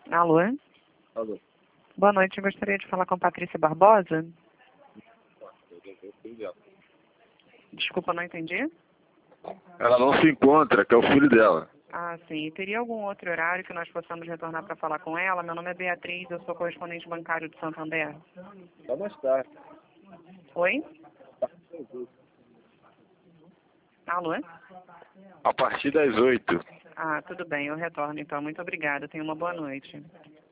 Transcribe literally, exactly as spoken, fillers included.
Alô? Alô. Boa noite, eu gostaria de falar com Patrícia Barbosa. Desculpa, não entendi. Ela não se encontra, que é o filho dela. Ah, sim. Teria algum outro horário que nós possamos retornar para falar com ela? Meu nome é Beatriz, eu sou correspondente bancário de Santander. Só mais tarde. Oi? Alô? A partir das oito. Ah, tudo bem, eu retorno então. Muito obrigada, tenha uma boa noite.